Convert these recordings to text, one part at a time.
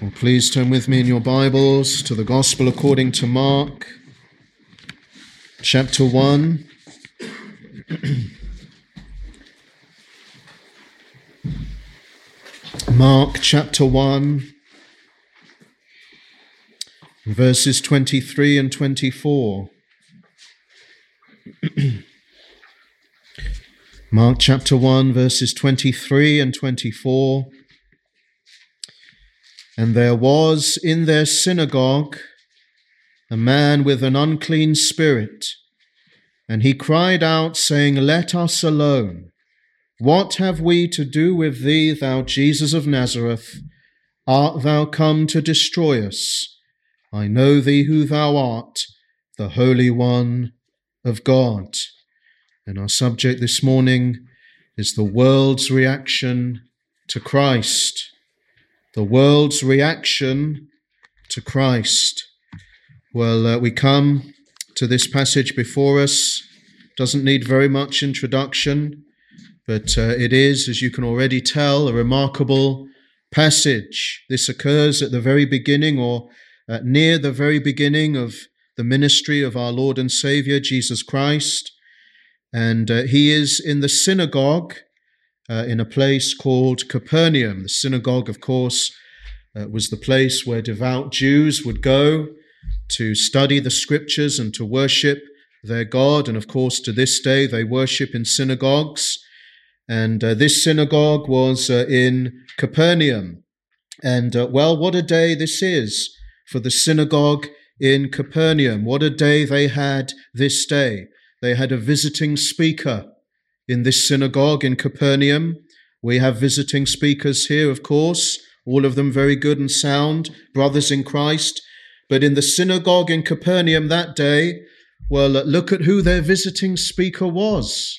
Well, please turn with me in your Bibles to the Gospel according to Mark, chapter 1. Mark chapter 1, verses 23 and 24. Mark chapter 1, verses 23 and 24. And there was in their synagogue a man with an unclean spirit, and he cried out, saying, Let us alone. What have we to do with thee, thou Jesus of Nazareth? Art thou come to destroy us? I know thee who thou art, the Holy One of God. And our subject this morning is the world's reaction to Christ. The world's reaction to Christ. Well, we come to this passage before us. Doesn't need very much introduction, but it is, as you can already tell, a remarkable passage. This occurs at the very beginning, or near the very beginning of the ministry of our Lord and Saviour, Jesus Christ. And he is in the synagogue in a place called Capernaum. The synagogue, of course, was the place where devout Jews would go to study the scriptures and to worship their God. And of course, to this day, they worship in synagogues. And this synagogue was in Capernaum. And well, what a day this is for the synagogue in Capernaum. What a day they had this day. They had a visiting speaker in this synagogue in Capernaum. We have visiting speakers here, of course, all of them very good and sound, brothers in Christ. But in the synagogue in Capernaum that day, well, look at who their visiting speaker was.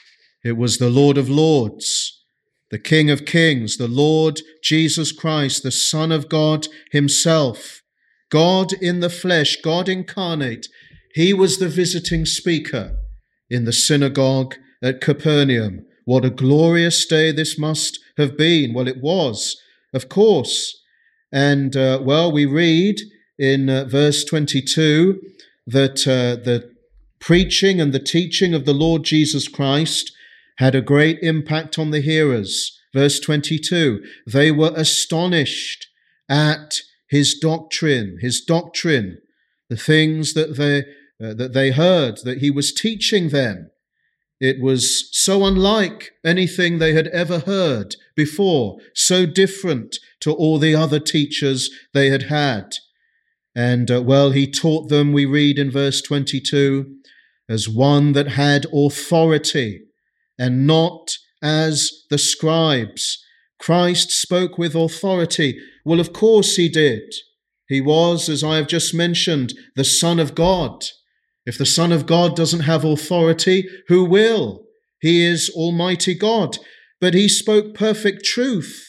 It was the Lord of Lords, the King of Kings, the Lord Jesus Christ, the Son of God himself, God in the flesh, God incarnate. He was the visiting speaker in the synagogue at Capernaum. What a glorious day this must have been. Well, it was, of course. And, well, we read in verse 22 that the preaching and the teaching of the Lord Jesus Christ had a great impact on the hearers. Verse 22, they were astonished at his doctrine, the things that they heard, that he was teaching them. It was so unlike anything they had ever heard before, so different to all the other teachers they had had. And, well, he taught them, we read in verse 22, as one that had authority and not as the scribes. Christ spoke with authority. Well, of course he did. He was, as I have just mentioned, the Son of God. If the Son of God doesn't have authority, who will? He is Almighty God. But he spoke perfect truth.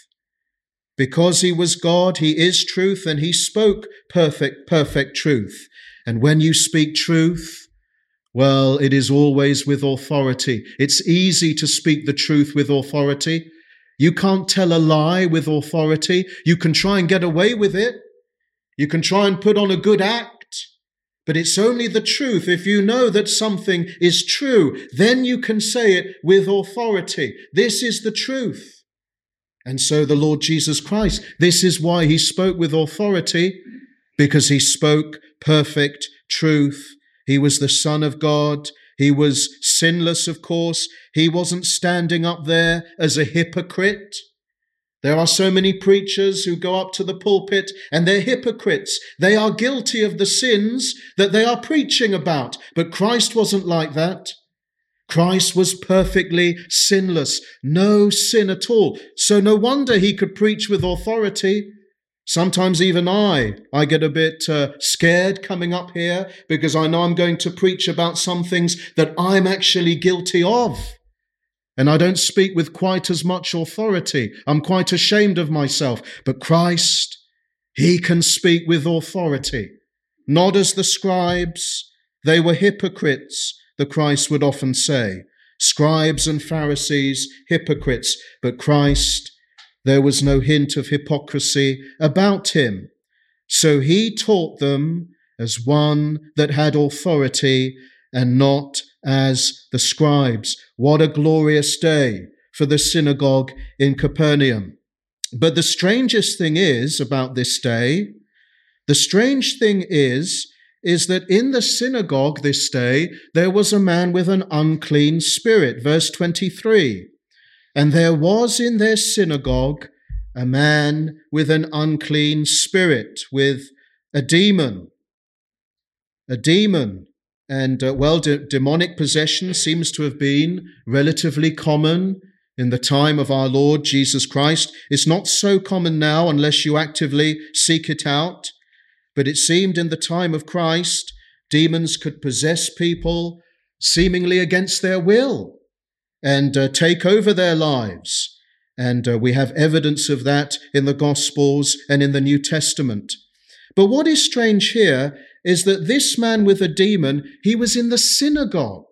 Because he was God, he is truth, and he spoke perfect truth. And when you speak truth, well, it is always with authority. It's easy to speak the truth with authority. You can't tell a lie with authority. You can try and get away with it. You can try and put on a good act. But it's only the truth. If you know that something is true, then you can say it with authority. This is the truth. And so the Lord Jesus Christ, this is why he spoke with authority, because he spoke perfect truth. He was the Son of God. He was sinless, of course. He wasn't standing up there as a hypocrite. There are so many preachers who go up to the pulpit and they're hypocrites. They are guilty of the sins that they are preaching about. But Christ wasn't like that. Christ was perfectly sinless, no sin at all. So no wonder he could preach with authority. Sometimes even I get a bit scared coming up here because I know I'm going to preach about some things that I'm actually guilty of. And I don't speak with quite as much authority. I'm quite ashamed of myself. But Christ, he can speak with authority. Not as the scribes. They were hypocrites, the Christ would often say. Scribes and Pharisees, hypocrites. But Christ, There was no hint of hypocrisy about him. So he taught them as one that had authority and not as the scribes. What a glorious day for the synagogue in Capernaum. But the strangest thing is about this day, the strange thing is that in the synagogue this day, there was a man with an unclean spirit. Verse 23, and there was in their synagogue a man with an unclean spirit, with a demon. A demon. And demonic possession seems to have been relatively common in the time of our Lord Jesus Christ. It's not so common now unless you actively seek it out. But it seemed in the time of Christ, demons could possess people seemingly against their will and take over their lives. And we have evidence of that in the Gospels and in the New Testament. But what is strange here is that this man with a demon, he was in the synagogue.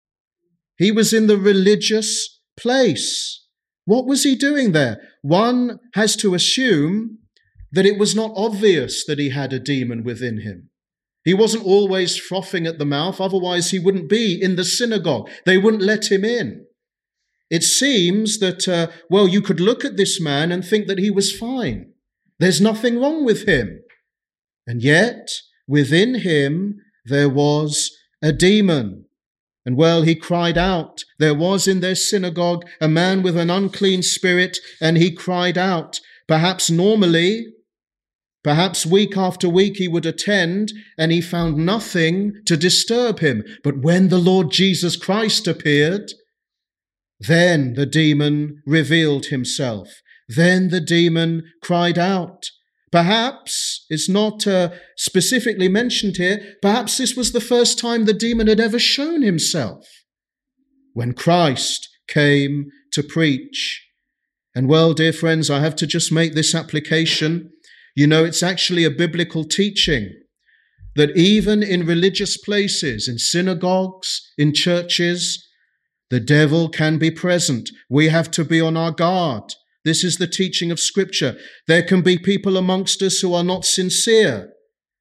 He was in the religious place. What was he doing there? One has to assume that it was not obvious that he had a demon within him. He wasn't always frothing at the mouth, otherwise he wouldn't be in the synagogue. They wouldn't let him in. It seems that, you could look at this man and think that he was fine. There's nothing wrong with him. And yet, within him, there was a demon. And he cried out. There was in their synagogue a man with an unclean spirit, and he cried out. Perhaps normally, perhaps week after week he would attend, and he found nothing to disturb him. But when the Lord Jesus Christ appeared, then the demon revealed himself. Then the demon cried out. Perhaps, it's not specifically mentioned here, perhaps this was the first time the demon had ever shown himself, when Christ came to preach. And dear friends, I have to just make this application. It's actually a biblical teaching that even in religious places, in synagogues, in churches, the devil can be present. We have to be on our guard. This is the teaching of Scripture. There can be people amongst us who are not sincere.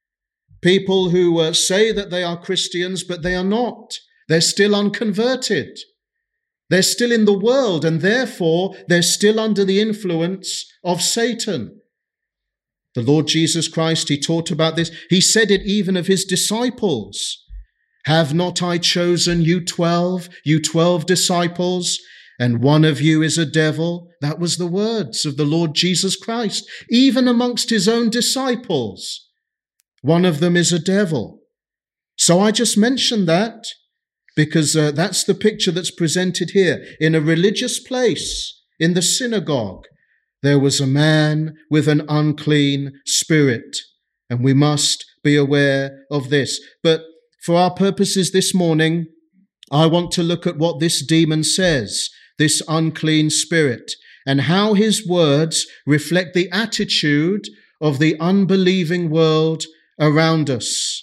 People who say that they are Christians, but they are not. They're still unconverted. They're still in the world, and therefore they're still under the influence of Satan. The Lord Jesus Christ, he taught about this. He said it even of his disciples. Have not I chosen you 12 disciples, and one of you is a devil? That was the words of the Lord Jesus Christ. Even amongst his own disciples, one of them is a devil. So I just mentioned that because that's the picture that's presented here. In a religious place, in the synagogue, there was a man with an unclean spirit, and we must be aware of this. But for our purposes this morning, I want to look at what this demon says, this unclean spirit, and how his words reflect the attitude of the unbelieving world around us.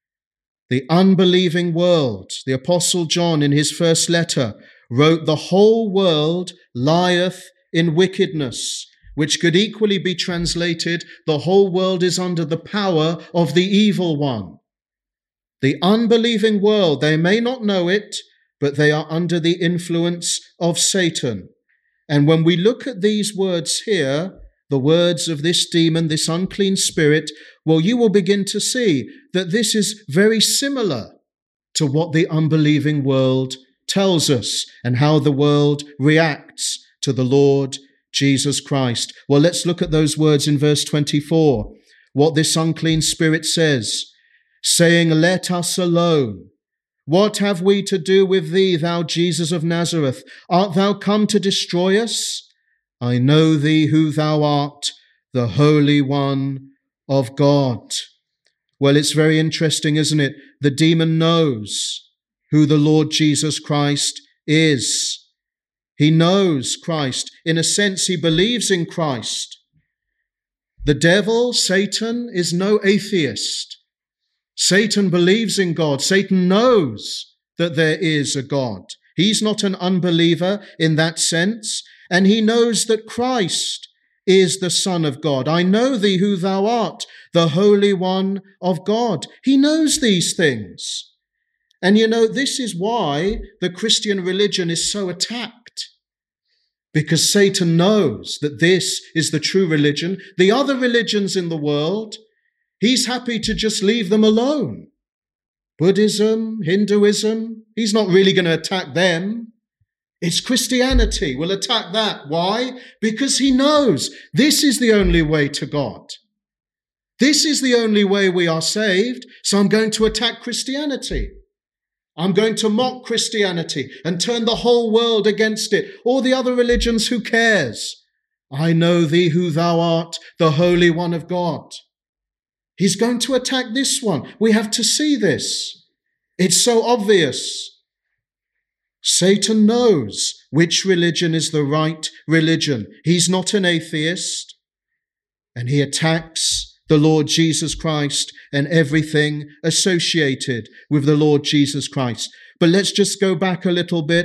The unbelieving world. The Apostle John, in his first letter, wrote, "The whole world lieth in wickedness," which could equally be translated, "The whole world is under the power of the evil one." The unbelieving world, they may not know it, but they are under the influence of Satan. And when we look at these words here, the words of this demon, this unclean spirit, you will begin to see that this is very similar to what the unbelieving world tells us and how the world reacts to the Lord Jesus Christ. Let's look at those words in verse 24, what this unclean spirit says, saying, "Let us alone. What have we to do with thee, thou Jesus of Nazareth? Art thou come to destroy us? I know thee who thou art, the Holy One of God." It's very interesting, isn't it? The demon knows who the Lord Jesus Christ is. He knows Christ. In a sense, he believes in Christ. The devil, Satan, is no atheist. Satan believes in God. Satan knows that there is a God. He's not an unbeliever in that sense, and he knows that Christ is the Son of God. I know thee who thou art, the Holy One of God. He knows these things. And this is why the Christian religion is so attacked. Because Satan knows that this is the true religion. The other religions in the world, he's happy to just leave them alone. Buddhism, Hinduism, he's not really going to attack them. It's Christianity will attack that. Why? Because he knows this is the only way to God. This is the only way we are saved, so I'm going to attack Christianity. I'm going to mock Christianity and turn the whole world against it. All the other religions, who cares? I know thee who thou art, the Holy One of God. He's going to attack this one. We have to see this. It's so obvious. Satan knows which religion is the right religion. He's not an atheist, and he attacks the Lord Jesus Christ and everything associated with the Lord Jesus Christ. But let's just go back a little bit.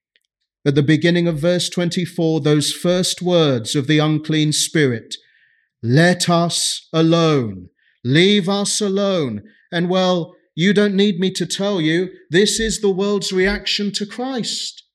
At the beginning of verse 24, those first words of the unclean spirit, let us alone, leave us alone. And well, you don't need me to tell you, this is the world's reaction to Christ.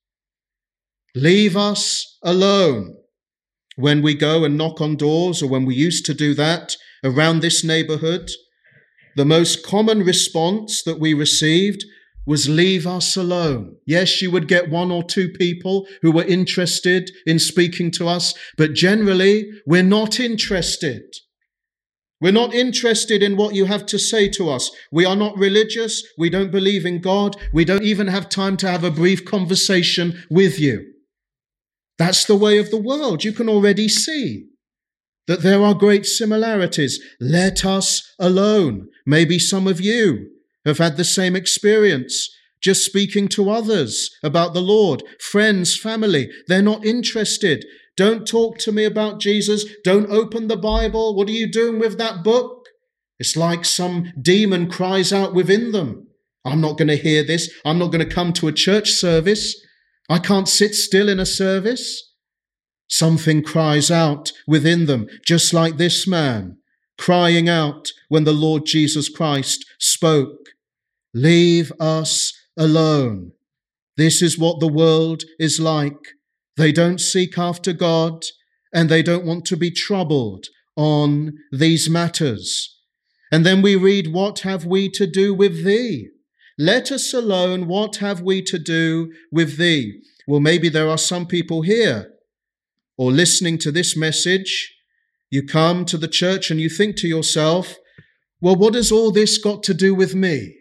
Leave us alone. When we go and knock on doors, or when we used to do that around this neighborhood, the most common response that we received was leave us alone. Yes, you would get one or two people who were interested in speaking to us, but generally we're not interested. We're not interested in what you have to say to us. We are not religious. We don't believe in God. We don't even have time to have a brief conversation with you. That's the way of the world. You can already see that there are great similarities. Let us alone. Maybe some of you have had the same experience, just speaking to others about the Lord, friends, family. They're not interested. Don't talk to me about Jesus. Don't open the Bible. What are you doing with that book? It's like some demon cries out within them. I'm not going to hear this. I'm not going to come to a church service. I can't sit still in a service. Something cries out within them, just like this man crying out when the Lord Jesus Christ spoke. Leave us alone. This is what the world is like. They don't seek after God, and they don't want to be troubled on these matters. And then we read, what have we to do with thee? Let us alone. What have we to do with thee? Well, maybe there are some people here or listening to this message. You come to the church and you think to yourself, well, what has all this got to do with me?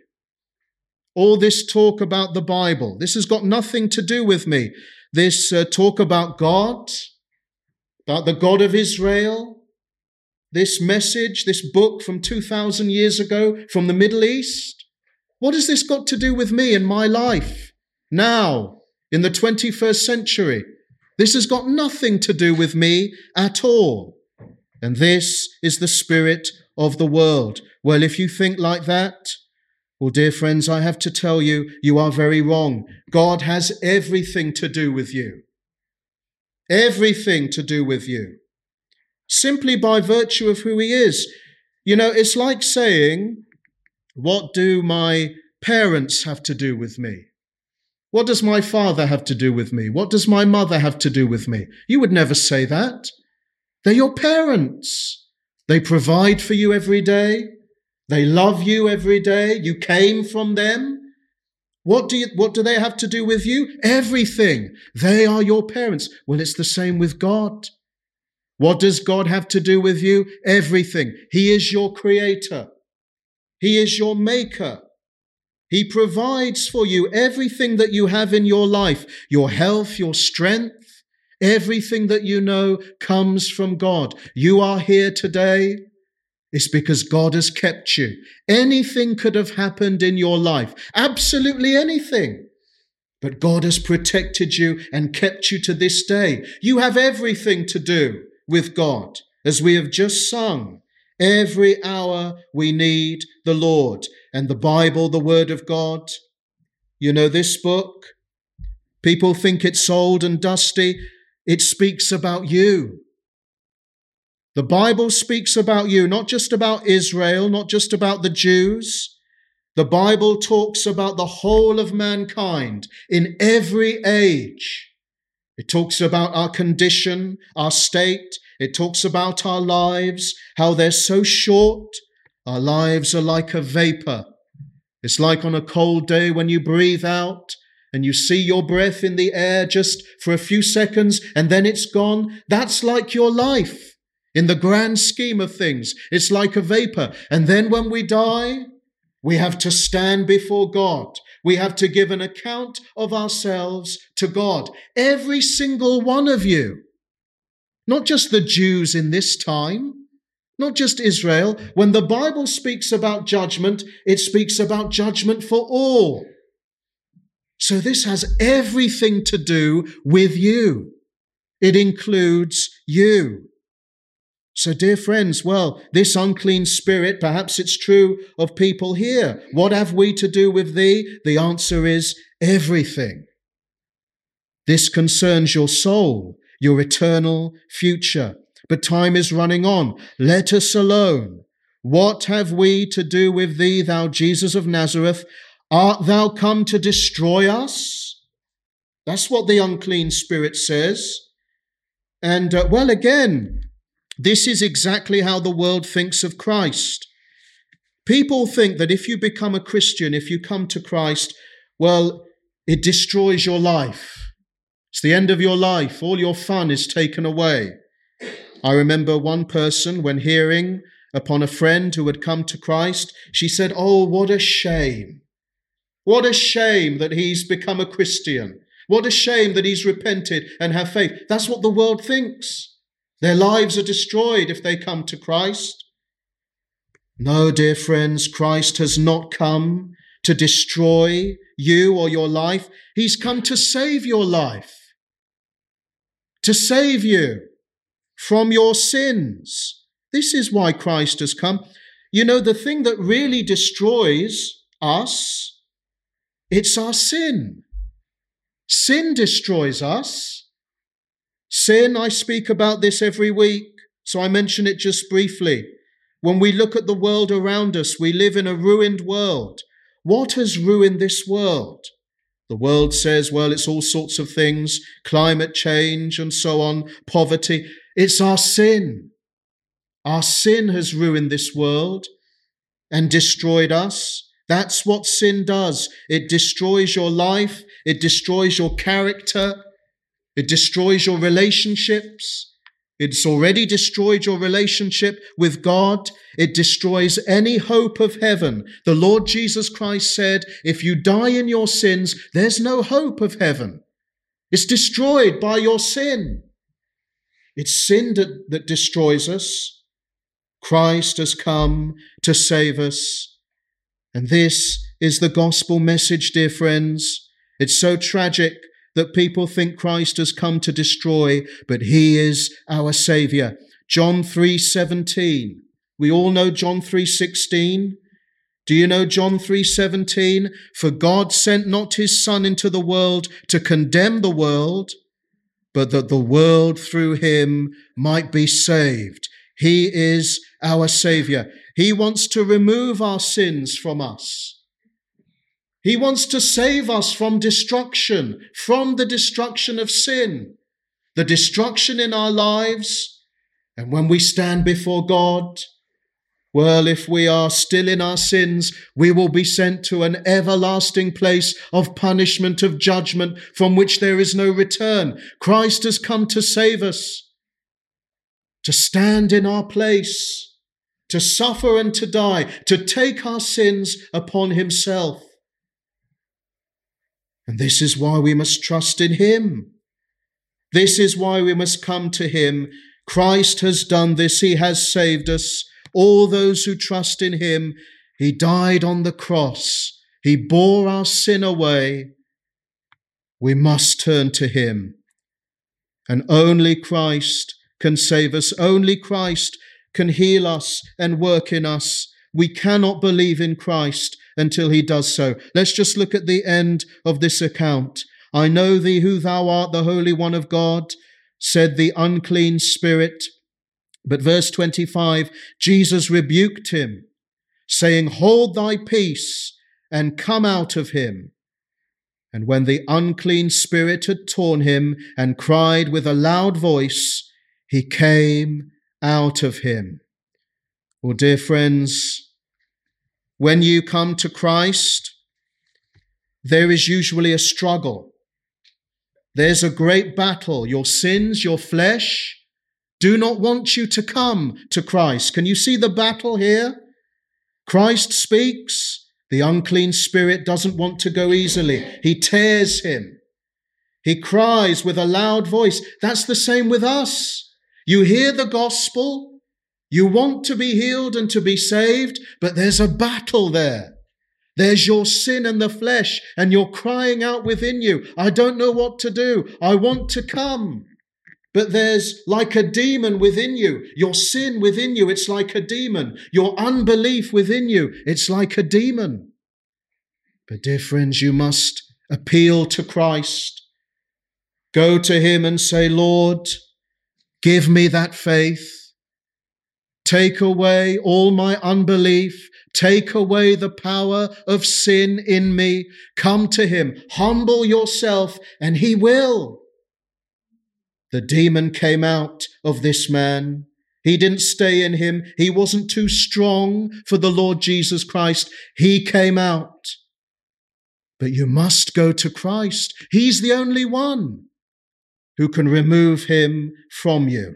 All this talk about the Bible, this has got nothing to do with me. This talk about God, about the God of Israel, this message, this book from 2,000 years ago from the Middle East, what has this got to do with me in my life now, in the 21st century? This has got nothing to do with me at all. And this is the spirit of the world. Well, if you think like that, well, dear friends, I have to tell you, you are very wrong. God has everything to do with you. Everything to do with you. Simply by virtue of who he is. It's like saying, what do my parents have to do with me? What does my father have to do with me? What does my mother have to do with me? You would never say that. They're your parents. They provide for you every day. They love you every day. You came from them. What do they have to do with you? Everything. They are your parents. Well, it's the same with God. What does God have to do with you? Everything. He is your creator. He is your maker. He provides for you everything that you have in your life, your health, your strength, everything that you know comes from God. You are here today. It's because God has kept you. Anything could have happened in your life, absolutely anything. But God has protected you and kept you to this day. You have everything to do with God, as we have just sung. Every hour we need the Lord. And the Bible, the Word of God, this book, people think it's old and dusty. It speaks about you. The Bible speaks about you, not just about Israel, not just about the Jews. The Bible talks about the whole of mankind in every age. It talks about our condition, our state. It talks about our lives, how they're so short. Our lives are like a vapor. It's like on a cold day when you breathe out and you see your breath in the air just for a few seconds and then it's gone. That's like your life. In the grand scheme of things, it's like a vapor. And then when we die, we have to stand before God. We have to give an account of ourselves to God. Every single one of you. Not just the Jews in this time, not just Israel. When the Bible speaks about judgment, it speaks about judgment for all. So this has everything to do with you. It includes you. So, dear friends, well, this unclean spirit, perhaps it's true of people here. What have we to do with thee? The answer is everything. This concerns your soul, your eternal future. But time is running on. Let us alone. What have we to do with thee, thou Jesus of Nazareth? Art thou come to destroy us? That's what the unclean spirit says. And, again, this is exactly how the world thinks of Christ. People think that if you become a Christian, if you come to Christ, well, it destroys your life. It's the end of your life. All your fun is taken away. I remember one person, when hearing upon a friend who had come to Christ, she said, "Oh, what a shame. What a shame that he's become a Christian. What a shame that he's repented and have faith." That's what the world thinks. Their lives are destroyed if they come to Christ. No, dear friends, Christ has not come to destroy you or your life. He's come to save your life, to save you from your sins. This is why Christ has come. You know, the thing that really destroys us, it's our sin. Sin destroys us. Sin, I speak about this every week, so I mention it just briefly. When we look at the world around us, we live in a ruined world. What has ruined this world? The world says, well, it's all sorts of things, climate change and so on, poverty. It's our sin. Our sin has ruined this world and destroyed us. That's what sin does. It destroys your life. It destroys your character. It destroys your relationships. It's already destroyed your relationship with God. It destroys any hope of heaven. The Lord Jesus Christ said, if you die in your sins, there's no hope of heaven. It's destroyed by your sin. It's sin that destroys us. Christ has come to save us. And this is the gospel message, dear friends. It's so tragic that people think Christ has come to destroy, but he is our Saviour. John 3:17. We all know John 3:16. Do you know John 3:17? For God sent not his Son into the world to condemn the world, but that the world through him might be saved. He is our Saviour. He wants to remove our sins from us. He wants to save us from destruction, from the destruction of sin, the destruction in our lives. And when we stand before God, well, if we are still in our sins, we will be sent to an everlasting place of punishment, of judgment, from which there is no return. Christ has come to save us, to stand in our place, to suffer and to die, to take our sins upon himself. And this is why we must trust in him. This is why we must come to him. Christ has done this. He has saved us. All those who trust in him, he died on the cross. He bore our sin away. We must turn to him. And only Christ can save us. Only Christ can heal us and work in us. We cannot believe in Christ until he does so. Let's just look at the end of this account. I know thee who thou art, the Holy One of God, said the unclean spirit. But verse 25, Jesus rebuked him, saying, "Hold thy peace and come out of him." And when the unclean spirit had torn him and cried with a loud voice, he came out of him. Well, dear friends, when you come to Christ, there is usually a struggle. There's a great battle. Your sins, your flesh, do not want you to come to Christ. Can you see the battle here? Christ speaks. The unclean spirit doesn't want to go easily. He tears him. He cries with a loud voice. That's the same with us. You hear the gospel. You want to be healed and to be saved, but there's a battle there. There's your sin and the flesh, and you're crying out within you, "I don't know what to do. I want to come." But there's like a demon within you. Your sin within you, it's like a demon. Your unbelief within you, it's like a demon. But dear friends, you must appeal to Christ. Go to him and say, "Lord, give me that faith. Take away all my unbelief. Take away the power of sin in me." Come to him. Humble yourself, and he will. The demon came out of this man. He didn't stay in him. He wasn't too strong for the Lord Jesus Christ. He came out. But you must go to Christ. He's the only one who can remove him from you.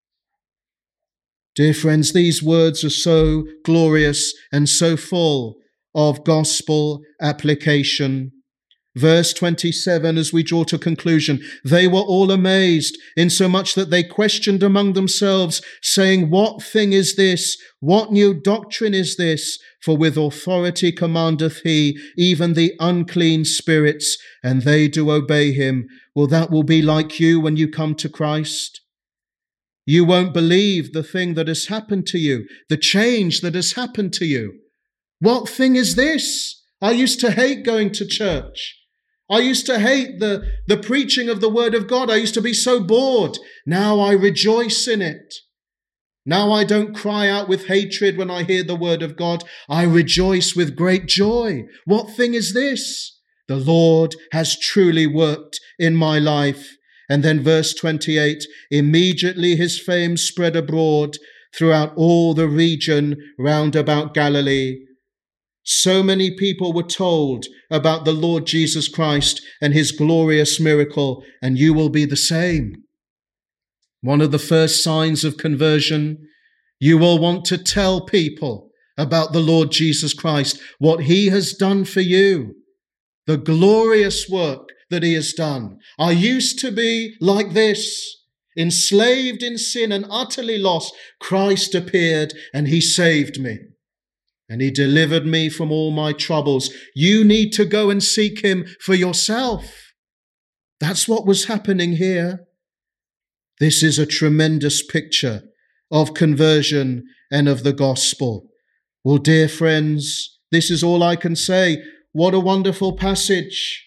Dear friends, these words are so glorious and so full of gospel application. Verse 27, as we draw to conclusion, they were all amazed, insomuch that they questioned among themselves, saying, "What thing is this? What new doctrine is this? For with authority commandeth he, even the unclean spirits, and they do obey him." Well, that will be like you when you come to Christ. You won't believe the thing that has happened to you, the change that has happened to you. What thing is this? I used to hate going to church. I used to hate the preaching of the word of God. I used to be so bored. Now I rejoice in it. Now I don't cry out with hatred when I hear the word of God. I rejoice with great joy. What thing is this? The Lord has truly worked in my life. And then verse 28, immediately his fame spread abroad throughout all the region round about Galilee. So many people were told about the Lord Jesus Christ and his glorious miracle, and you will be the same. One of the first signs of conversion, you will want to tell people about the Lord Jesus Christ, what he has done for you, the glorious work that he has done. I used to be like this, enslaved in sin and utterly lost. Christ appeared and he saved me. And he delivered me from all my troubles. You need to go and seek him for yourself. That's what was happening here. This is a tremendous picture of conversion and of the gospel. Well, dear friends, this is all I can say. What a wonderful passage.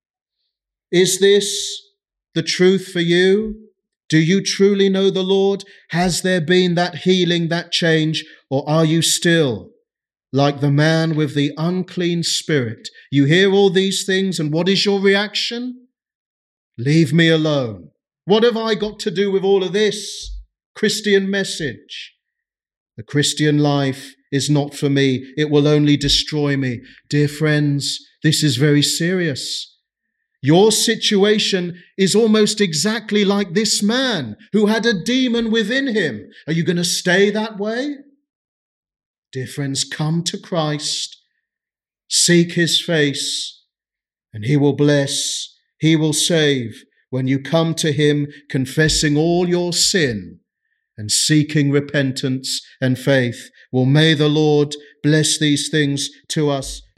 Is this the truth for you? Do you truly know the Lord? Has there been that healing, that change, or are you still like the man with the unclean spirit? You hear all these things, and what is your reaction? Leave me alone. What have I got to do with all of this Christian message? The Christian life is not for me. It will only destroy me. Dear friends, this is very serious. Your situation is almost exactly like this man who had a demon within him. Are you going to stay that way? Dear friends, come to Christ, seek his face, and he will bless, he will save when you come to him confessing all your sin and seeking repentance and faith. Well, may the Lord bless these things to us.